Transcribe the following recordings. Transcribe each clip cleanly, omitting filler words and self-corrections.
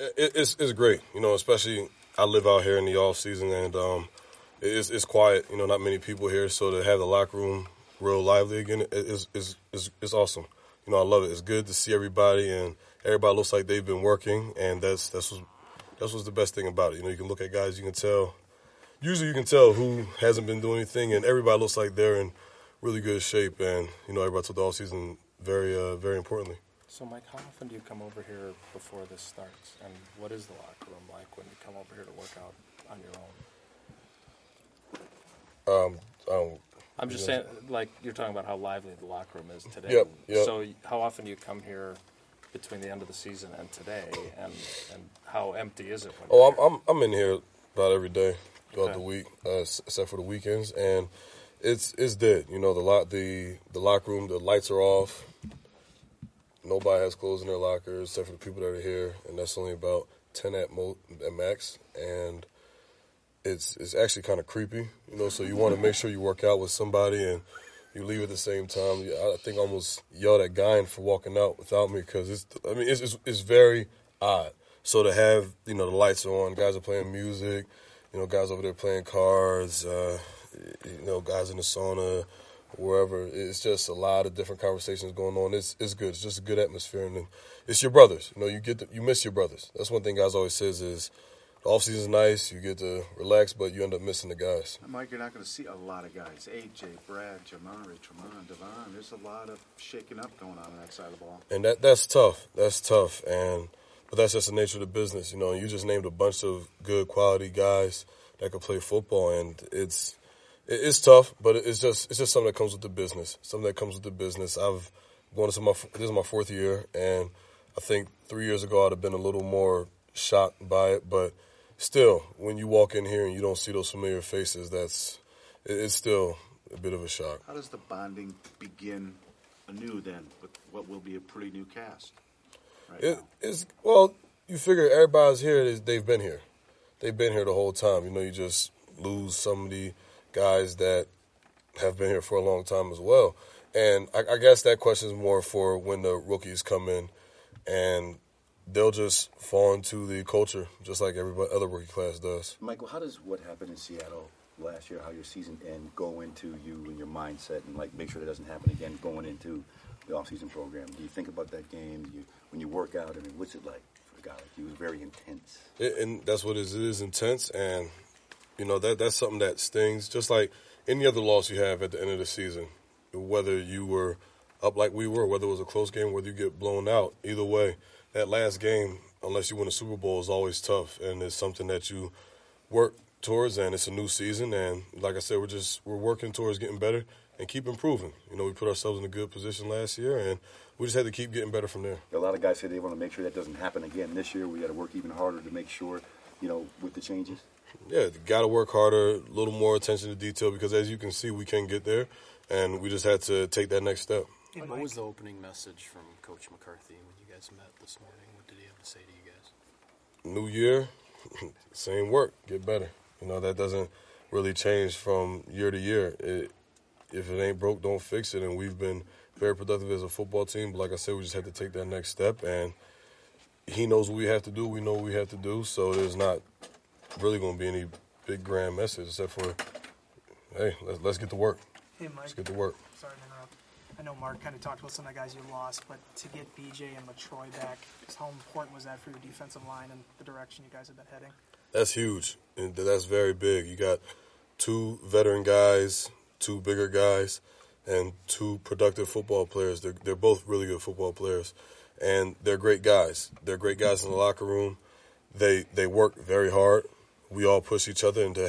It's great, especially I live out here in the off season, and it's quiet. Not many people here, so to have the locker room real lively again is awesome. I love it. It's good to see everybody, and everybody looks like they've been working, and that's what's the best thing about it. You can look at guys, you can tell. Usually, you can tell who hasn't been doing anything, and everybody looks like they're in really good shape, and everybody took the off season very importantly. So, Mike, how often do you come over here before this starts? And what is the locker room like when you come over here to work out on your own? I'm just saying, like, you're talking about how lively the locker room is today. Yep. So how often do you come here between the end of the season and today? And how empty is it? I'm in here about every day throughout the week, except for the weekends. And it's dead. The locker room, the lights are off. Nobody has clothes in their lockers except for the people that are here, and that's only about 10 at max. And it's actually kind of creepy, so you want to make sure you work out with somebody and you leave at the same time. I think I almost yelled at Guyan for walking out without me because it's very odd. So to have, the lights are on, guys are playing music, guys over there playing cards, guys in the sauna, wherever. It's just a lot of different conversations going on. It's good. It's just a good atmosphere, and it's your brothers. You miss your brothers. That's one thing guys always says is the offseason's nice. You get to relax, but you end up missing the guys. Mike, you're not going to see a lot of guys. AJ, Brad, Jamari, Tremont, Devon. There's a lot of shaking up going on that side of the ball. And that's tough. That's tough. But that's just the nature of the business. You just named a bunch of good quality guys that could play football, and it's tough, but it's just something that comes with the business. This is my fourth year, and I think 3 years ago I'd have been a little more shocked by it. But still, when you walk in here and you don't see those familiar faces, it's still a bit of a shock. How does the bonding begin anew then with what will be a pretty new cast? Well, you figure everybody's here. They've been here. They've been here the whole time. You just lose some of the guys that have been here for a long time as well. And I guess that question is more for when the rookies come in and they'll just fall into the culture just like every other rookie class does. Michael, how does what happened in Seattle last year, how your season end, go into you and your mindset and make sure that doesn't happen again going into the off-season program? Do you think about that game when you work out? What's it like for a guy like you? It was very intense. And that's what it is. It is intense, and that's something that stings. Just like any other loss you have at the end of the season, whether you were up like we were, whether it was a close game, whether you get blown out, either way, that last game, unless you win a Super Bowl, is always tough, and it's something that you work towards, and it's a new season, and like I said, we're working towards getting better and keep improving. We put ourselves in a good position last year, and we just had to keep getting better from there. A lot of guys say they want to make sure that doesn't happen again this year. We got to work even harder to make sure, with the changes. Yeah, got to work harder, a little more attention to detail, because as you can see, we can get there, and we just had to take that next step. What was the opening message from Coach McCarthy when you guys met this morning? What did he have to say to you guys? New year, same work, get better. That doesn't really change from year to year. If it ain't broke, don't fix it, and we've been very productive as a football team, but like I said, we just had to take that next step, and he knows what we have to do, we know what we have to do, so there's not really going to be any big grand message except for, hey, let's get to work. Hey, Mike. Let's get to work. Sorry to interrupt. I know Mark kind of talked about some of the guys you lost, but to get BJ and LaTroy back, just how important was that for your defensive line and the direction you guys have been heading? That's huge, and that's very big. You got two veteran guys, two bigger guys, and two productive football players. They're both really good football players, and they're great guys. They're great guys in the locker room. They work very hard. We all push each other, and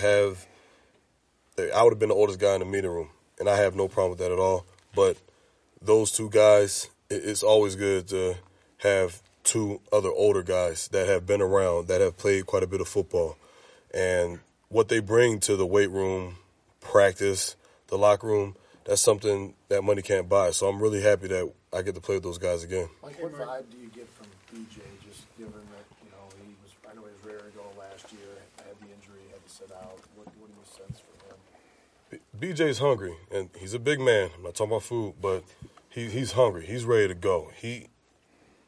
I would have been the oldest guy in the meeting room, and I have no problem with that at all. But those two guys, it's always good to have two other older guys that have been around, that have played quite a bit of football. And what they bring to the weight room, practice, the locker room, that's something that money can't buy. So I'm really happy that I get to play with those guys again. Like, what vibe do you get from BJ, just given that, I know he was rare to go last year, had the injury, had to sit out. What do you sense for him? BJ's hungry, and he's a big man. I'm not talking about food, but he's hungry. He's ready to go.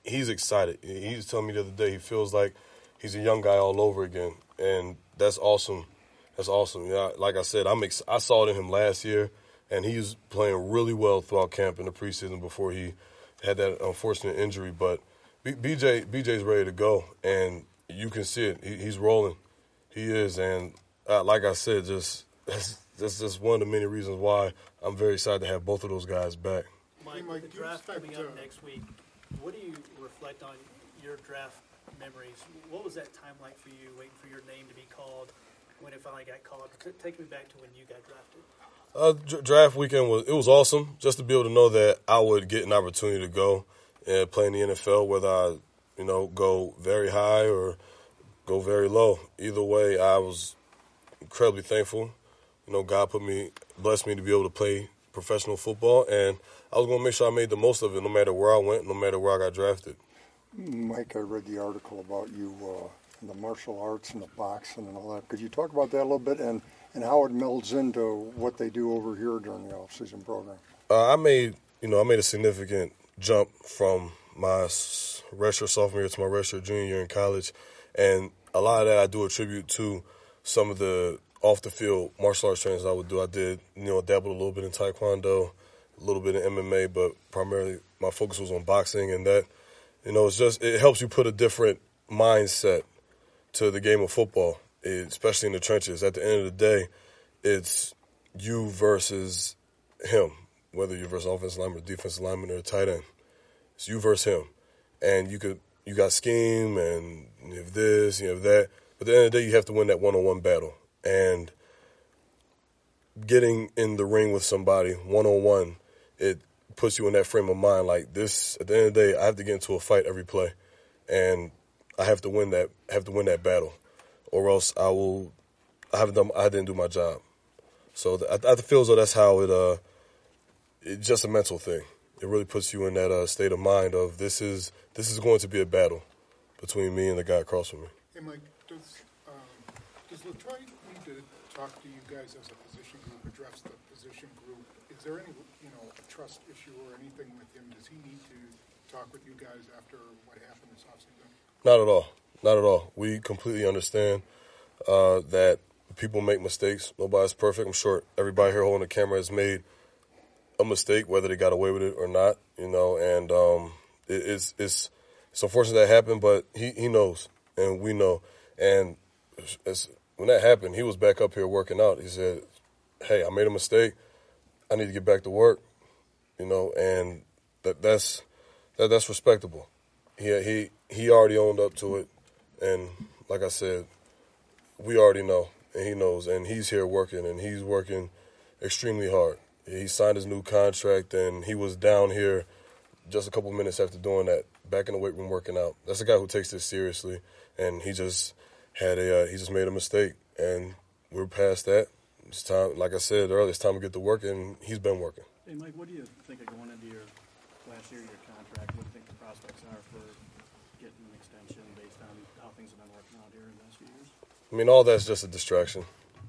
he's excited. He was telling me the other day he feels like he's a young guy all over again, and that's awesome. That's awesome. Yeah, like I said, I saw it in him last year, and he was playing really well throughout camp in the preseason before he had that unfortunate injury. But BJ's ready to go, and you can see it. He's rolling. He is, and like I said, that's just one of the many reasons why I'm very excited to have both of those guys back. Mike, Mike, with the do you draft expect, coming up next week, what do you reflect on your draft memories? What was that time like for you, waiting for your name to be called when it finally got called? Take me back to when you got drafted. Draft weekend was awesome just to be able to know that I would get an opportunity to go and play in the NFL, whether I go very high or go very low. Either way, I was incredibly thankful. God blessed me to be able to play professional football, and I was going to make sure I made the most of it no matter where I went, no matter where I got drafted. Mike, I read the article about you in the martial arts and the boxing and all that. Could you talk about that a little bit and how it melds into what they do over here during the off-season program? I made a significant jump from my redshirt sophomore year to my redshirt junior year in college, and a lot of that I do attribute to some of the off-the-field martial arts trainings I would do. I did, dabbled a little bit in Taekwondo, a little bit in MMA, but primarily my focus was on boxing, and that, it helps you put a different mindset to the game of football, especially in the trenches. At the end of the day, it's you versus him, whether you're versus offensive lineman, defensive lineman, or a tight end. It's you versus him. And you got scheme, and you have this, you have that. But at the end of the day, you have to win that one-on-one battle. And getting in the ring with somebody one-on-one, it puts you in that frame of mind like this. At the end of the day, I have to get into a fight every play, and I have to win that battle, or else I didn't do my job. So I feel as though that's how it's just a mental thing. It really puts you in that state of mind of this is going to be a battle between me and the guy across from me. Hey, Mike, does Latroy need to talk to you guys as a position group, address the position group? Is there any, trust issue or anything with him? Does he need to talk with you guys after what happened this offseason? Not at all. Not at all. We completely understand that people make mistakes. Nobody's perfect. I'm sure everybody here holding the camera has made a mistake, whether they got away with it or not, and it's unfortunate that happened, but he knows, and we know. And when that happened, he was back up here working out. He said, hey, I made a mistake. I need to get back to work, and that's respectable. He already owned up to it, and like I said, we already know, and he knows, and he's here working, and he's working extremely hard. He signed his new contract, and he was down here just a couple minutes after doing that, back in the weight room working out. That's a guy who takes this seriously, and he just made a mistake, and we're past that. It's time, like I said earlier, it's time to get to work, and he's been working. Hey, Mike, what do you think of going into your last year of your contract? What do you think the prospects are for getting an extension based on how things have been working out here in the last few years? I mean, all that's just a distraction.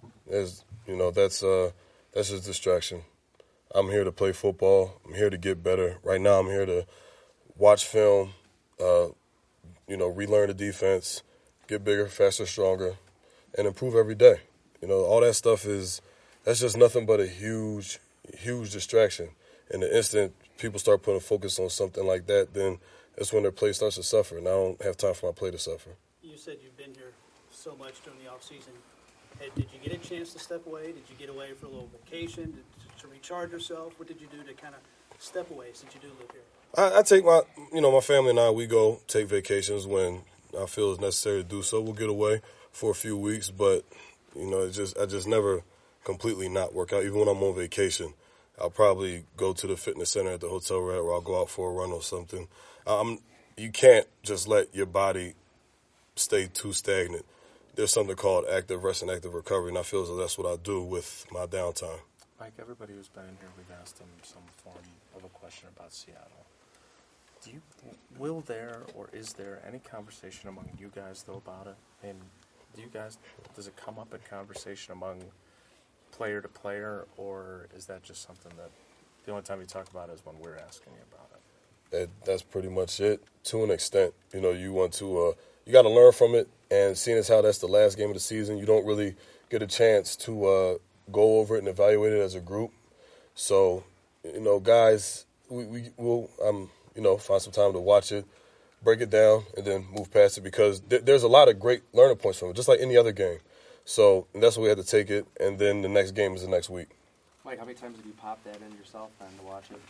That's just distraction. I'm here to play football. I'm here to get better. Right now, I'm here to watch film, relearn the defense, get bigger, faster, stronger, and improve every day. All that stuff that's just nothing but a huge, huge distraction. And the instant people start putting focus on something like that, then that's when their play starts to suffer, and I don't have time for my play to suffer. You said you've been here so much during the offseason. Hey, did you get a chance to step away? Did you get away for a little vacation to recharge yourself? What did you do to kind of step away since you do live here? I take my family and I, we go take vacations when I feel it's necessary to do so. We'll get away for a few weeks, but, I just never completely not work out. Even when I'm on vacation, I'll probably go to the fitness center at the hotel we're at, or I'll go out for a run or something. You can't just let your body stay too stagnant. There's something called active rest and active recovery, and I feel as though that's what I do with my downtime. Mike, everybody who's been in here, we've asked them some form of a question about Seattle. Will there or is there any conversation among you guys, though, about it? And does it come up in conversation among player to player, or is that just something that the only time you talk about it is when we're asking you about it? that's pretty much it to an extent. You know, you want to you got to learn from it, and seeing as how that's the last game of the season, you don't really get a chance to go over it and evaluate it as a group. So, you know, guys, we'll you know, find some time to watch it, break it down, and then move past it because there's a lot of great learning points from it, just like any other game. So that's what we had to take it, and then the next game is the next week. Mike, how many times have you popped that in yourself then to watch it?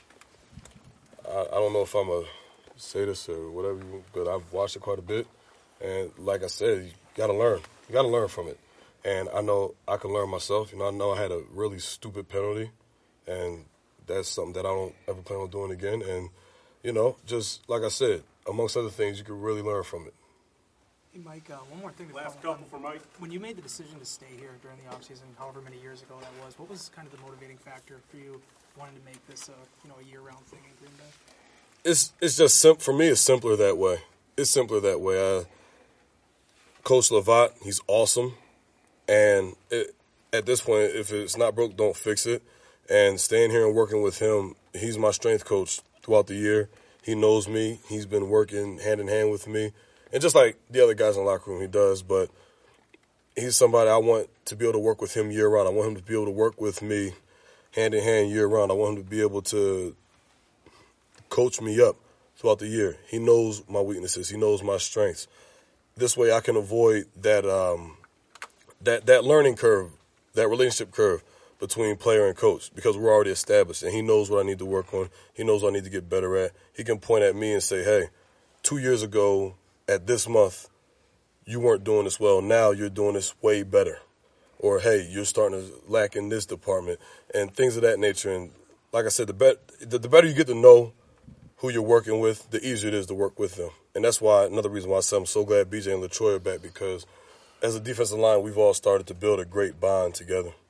I don't know if I'm a say this or whatever, but I've watched it quite a bit, and like I said, you got to learn. You got to learn from it, and I know I can learn myself. You know, I know I had a really stupid penalty, and that's something that I don't ever plan on doing again. And you know, just like I said, amongst other things, you can really learn from it. Hey, Mike, one more thing. Last couple for Mike. When you made the decision to stay here during the offseason, however many years ago that was, what was kind of the motivating factor for you wanting to make this a year-round thing in Green Bay? It's just for me. It's simpler that way. It's simpler that way. Coach Lovat, he's awesome, and at this point, if it's not broke, don't fix it. And staying here and working with him, he's my strength coach throughout the year. He knows me. He's been working hand in hand with me. And just like the other guys in the locker room, he does. But he's somebody I want to be able to work with him year-round. I want him to be able to work with me hand in hand year-round. I want him to be able to coach me up throughout the year. He knows my weaknesses. He knows my strengths. This way I can avoid that that learning curve, that relationship curve between player and coach because we're already established. And he knows what I need to work on. He knows what I need to get better at. He can point at me and say, hey, 2 years ago, at this month, you weren't doing this well. Now you're doing this way better. Or, hey, you're starting to lack in this department and things of that nature. And like I said, the better you get to know who you're working with, the easier it is to work with them. And that's why another reason why I said I'm so glad BJ and LaTroy are back because as a defensive line, we've all started to build a great bond together.